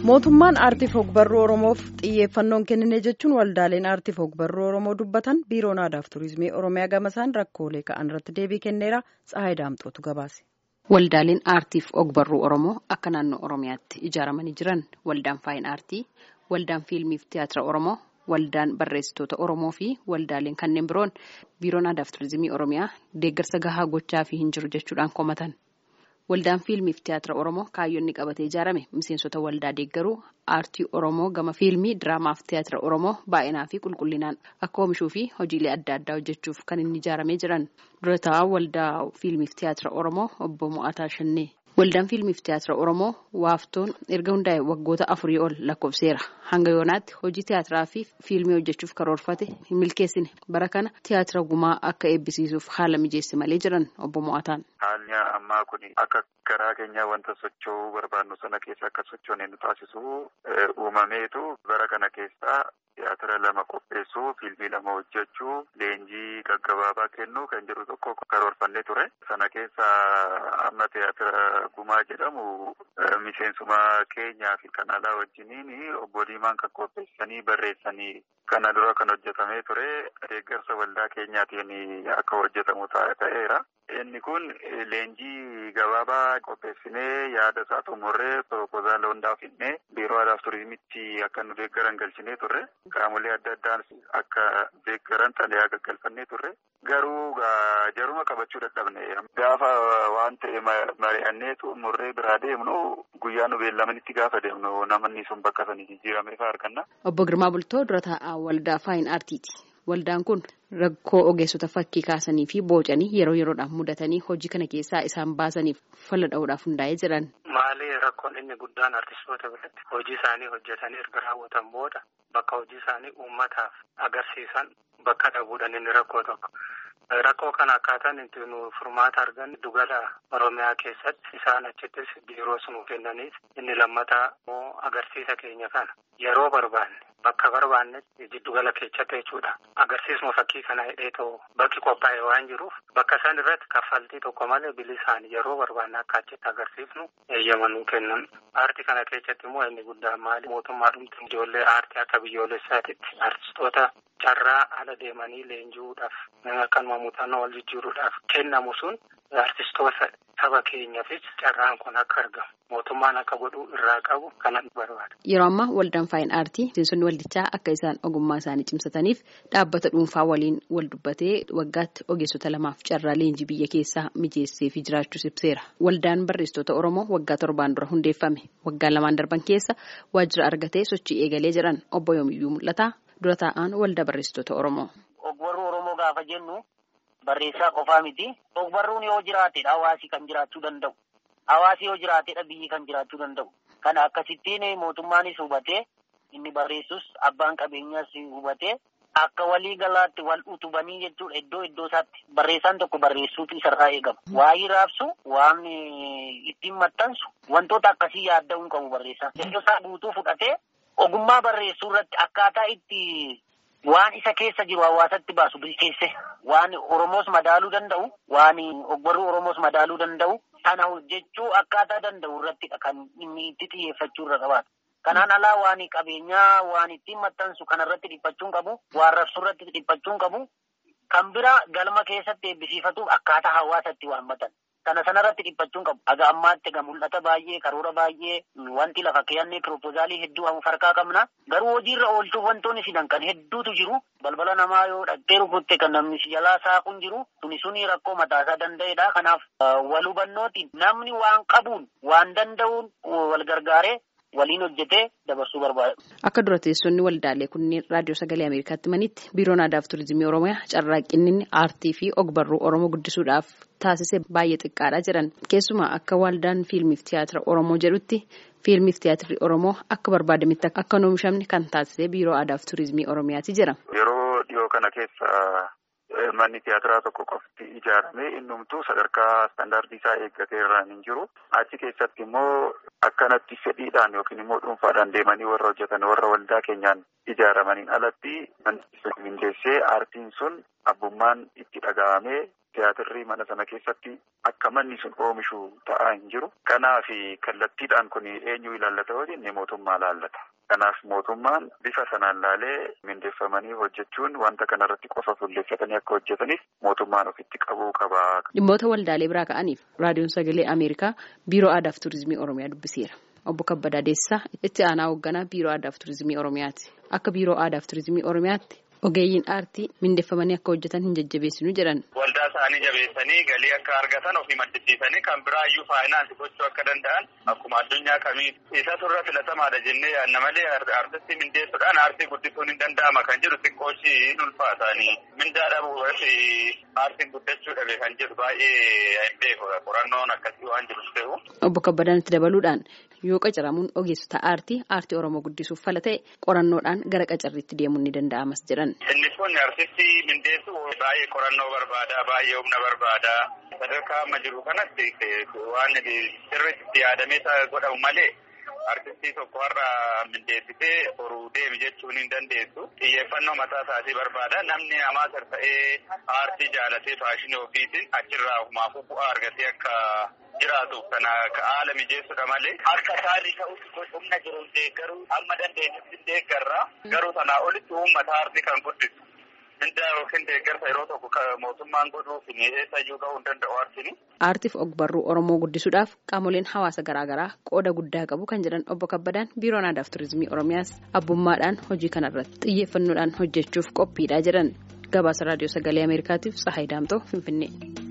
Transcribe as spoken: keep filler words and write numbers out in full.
mootummaan aartiif ogbarruu oromoof xiyyeeffannoon kennine jechuun waldaaleen aartiif ogbarruu oromoo dubbatan biiroon aadaaf tuurizimii oromiyaa gamasaan rakkoolee ka'an irratti deebii kenneera. Tsahaay Daamxootu gabaase. Waldaaleen aartiif ogbarruu oromoo akka naannoo oromiyaatti ijaaramanii jiran waldaan faayin aartii, waldaan fiilmiif tiyaatira oromoo, waldaan barreessitoota oromoo fi waldaaleen kanneen biroon biiroon aadaaf tuurizimii oromiyaa deeggarsa gahaa gochaa fi hin jiru jechuudhaan komatan. Waldaan fiilmiif tiyaatira oromoo kaayyoonni qabatee ijaarame miseensota waldaa deeggaruu aartii oromoo gama fiilmii, diraamaaf tiyaatira oromoo baay'inaa fi qulqullinaan akka oomishuu fi hojiilee adda addaa hojjechuuf kan inni ijaaramee jiran. Dura taa'aa waldaa fiilmiif tiyaatira oromoo obbo Mo'ataa Shannee. Waldaan fiilmiif tiyaatira oromoo waaftoon erga hundaa'e waggoota afurii ol lakkoofseera. Hanga yoonaatti hojii tiyaatiraa fi fiilmii hojjechuuf karoorfate hin milkeessine. Bara kana tiyaatira gumaa akka eebbisiisuuf haala mijeesse malee jiran obbo Mo'ataan. Haalli ammaa kun akka garaa keenyaa wanta socho'uu barbaannu sana keessa akka sochoonee nu taasisu uumameetu bara kana keessaa tiyaatira lama qopheessuu, fiilmii lama hojjechuu, leenjii gaggabaabaa kennuu kan jedhu tokko karoorfannee ture. Sana keessa amma tiyaatira gumaa jedhamu miseensuma keenyaa fi kan alaa wajjiniin obbo Diimaan kan qopheessanii barreessanii kana dura kan hojjetamee ture. Deeggarsa waldaa keenyaatiin akka hojjetamu ta'eera. Inni kun leenjii gabaabaa qopheessinee yaada isaa xumurree proposaalii hundaa finnee biiroo aadaaf turizimitti akka nu deeggaran galchinee turre. Qaamolee adda addaan akka deeggaran xalayaa gaggalfannee turre. Garuu jaruma qabachuu dadhabne. Gaafa waan ta'e mari'annee xumurree biraa deemnu guyyaa nu beellamanitti gaafa deemnu namoonni sun bakka sanii jijjiiramee fa'aa arganna. Obbo Girmaa Bultoo dura taa'aa waldaa faayin aartiiti. Waldaan kun rakkoo ogeessota fakkii kaasanii fi boocanii yeroo yeroodhaan mudatanii hojii kana keessaa isaan baasaniif fala dha'uudhaaf hundaa'ee jiran. Maali rakkoon inni guddaan artistoota biratti hojii isaanii hojjetanii erga raawwatan booda bakka hojii isaanii uummataaf agarsiisan bakka dhabuudhaan inni rakkoo tokko. Rakkoo kana akkaataan itti nu furmaata argan Dugala Oromiyaa keessatti isaan achittis biiroos nu kennaniif inni lammataa immoo agarsiisa keenya kana yeroo barbaanne bakka barbaannetti Giddugala keessatti jechuudha. Agarsiisuma fakkii kana hidhee ta'u bakki qophaa'e waan jiruuf bakka isaan irratti kaffaltii tokko malee bilisaan yeroo barbaanne akka achitti agarsiifnu eeyyama nu kennan. Aartii kana keessatti immoo inni guddaan maali? Mootummaa dhumti ijoollee aartii akka biyyoolessaatitti artistoota carraa ala deemanii leenji'uudhaaf akkanuma muuxannoo wal jijjiiruudhaaf kennamu sun artistoota saba keenyaafis carraan kun akka argamu mootummaan akka godhu irraa qabu kanan barbaada. Yeroo ammaa waldaan faayin aartii miseensonni waldichaa akka isaan ogummaa isaanii cimsataniif dhaabbata dhuunfaa waliin wal dubbatee waggaatti ogeessota lamaaf carraa leenjii biyya keessaa mijeessee fi jiraachuus ibseera. Waldaan barreessitoota Oromoo waggaa torbaan dura hundeeffame. Waggaa lamaan darban keessa waajjira argatee sochii eegalee jiran obbo Yoomiyyuu Mul'ataa dura taa'aan waldaa barreessitoota Oromoo. Ogbarruu Oromoo gaafa jennu barreessaa qofaa miti. Ogbarruun yoo jiraatedha hawaasi kan jiraachuu danda'u. Hawaasi yoo jiraatedha biyyi kan jiraachuu danda'u. Kana akkasittiin mootummaanis hubatee inni barreessus abbaan qabeenyaas hubatee akka walii galaatti wal utubanii jechuudha iddoo iddoo isaatti barreessaan tokko barreessuutu isarraa eegama. Waa'ee raabsu waan ittiin maxxansu wantoota akkasii yaadda'uun qabu barreessaan. Iddoo isaa guutuu fudhatee ogummaa barreessuu irratti akkaataa itti waan isa keessa jiru hawaasatti baasu bilcheesse waan Oromoos madaaluu danda'u waan ogbarruu Oromoos madaaluu danda'u kana hojjechuu akkaataa danda'u irrattidha kan inni itti xiyyeeffachuu irra qabaatu. Kanaan alaa waan qabeenyaa waan ittiin maxxansu kanarratti dhiphachuun qabu waan rabsuu irratti dhiphachuun qabu kan bira galma keessatti eebbisiifatuuf akkaataa hawaasatti waan matan. Kana sanarratti dhiphachuun qabu. Aga ammaatti egaa mul'ata baay'ee karoora baay'ee wanti lafa keeyannee proposaalii hedduu hamu farkaa qabna. Garuu hojiirra oolchuuf wantoonni sidan kan hedduutu jiru. Balbala namaa yoo dhaqxee rukutte kan namni si jalaa saaquun jiru. Suni suni rakkoo mataasaa danda'edha. Kanaaf wal hubannootiin namni waan qabuun waan danda'uun wal gargaaree waliin hojjetee dabarsuu barbaada. Akka dura teessonni waldaalee kunneen raadiyoo sagalee Ameerikaatti manitti biiroon aadaaf tuurizimii Oromiyaa carraaqqinni aartii fi ogbarruu Oromoo guddisuudhaaf taasise baay'ee xiqqaadha jiran. Keessumaa akka waldaan fiilmiif tiyaatira Oromoo jedhutti fiilmiif tiyaatirri Oromoo akka barbaadametti akka hin oomishamne kan taasise biiroo aadaaf tuurizimii Oromiyaati jira. Yeroo dhiyoo kana keessa manni tiyaatiraa tokko qofti ijaaramee innumtuu sadarkaa istaandaardii isaa eeggatee irraan hin jiru. Achi keessatti immoo akkanatti fedhiidhaan yookiin immoo dhuunfaadhaan deemanii warra hojjetan warra waldaa keenyaan ijaaramaniin alatti manni mindeessee aartiin sun abbummaan itti dhaga'amee tiyaatirri mana sana keessatti akka manni sun oomishu ta'aa hin jiru. Kanaaf kallattiidhaan kun eenyu ilaallata yoo jenne mootummaa laallata. Kanaaf mootummaan bifa sanaan laalee mindeeffamanii hojjechuun wanta kanarratti qofa fuulleeffatanii akka hojjetaniif mootummaan ofitti qabuu qaba. Dhimmoota waldaalee biraa ka'aniif raadiyoon sagalee Ameerikaa biiroo aadaa fi turizimii Oromiyaa dubbiseera. Obbo Kabbadaa Deessaa itti aanaa hoogganaa biiroo aadaa fi turizimii Oromiyaati. Akka biiroo aadaa fi turizimii Oromiyaatti ogeeyyiin aartii mindeeffamanii akka hojjetan hin jajjabeessinu jedhan. Waldaa isaanii jabeessanii galii akka argatan ofii maddisiisanii kan biraa iyyuu faayinaansi gochuu akka danda'an akkuma addunyaa kamii isa turre filatamaadha jennee yaadna malee aartistii mindeessuudhaan aartii guddisuun hin danda'ama kan jedhu xiqqooshi hin ulfaatanii mindaa dhabuurratti aartiin guddachuu dhabe kan jedhu baay'ee hin beeku qorannoon akkasii waan jiru ta'u. Obbo Kabbadaan itti dabaluudhaan yoo qacaramuun ogeessota aartii aartii Oromoo guddisuuf fala ta'e qorannoodhaan gara qacarriitti deemuun ni danda'amas jedhan. Inni kun artistii mindeessu baay'ee qorannoo barbaada, baay'ee humna barbaada. Sadarkaa amma jiru kanatti waan sirriitti yaadamee godhamu malee artistii tokko har'a mindeessitee horuu deemi jechuun hin dandeessu. Xiyyeeffannoo mataa isaatii barbaada. Namni namaa ta'ee aartii jaalatee faashinii ofiitiin achirraa ofumaafuu bu'aa argatee akka jiraatuuf kana haala mijeessudha malee harka isaanii ta'utti humna jiruun deeggaruu amma dandeenyutti deeggarra garuu sanaa olitti uummata aartii kan guddisu mindaa yookiin deeggarsa yeroo tokko mootummaan godhuuf eessayyuu ga'uu hin danda'u aartiin. Aartiif ogbarruu Oromoo guddisuudhaaf qaamoleen hawaasa garaagaraa qooda guddaa qabu kan jedhan Obbo Kabbadaan biiroon aadaa fi turizimii Oromiyaas abbummaadhaan hojii kanarratti xiyyeeffannoodhaan hojjechuuf qophiidha jedhan. Gabaasa raadiyoo sagalee Ameerikaatiif Tsahaay Daamtoo Finfinnee.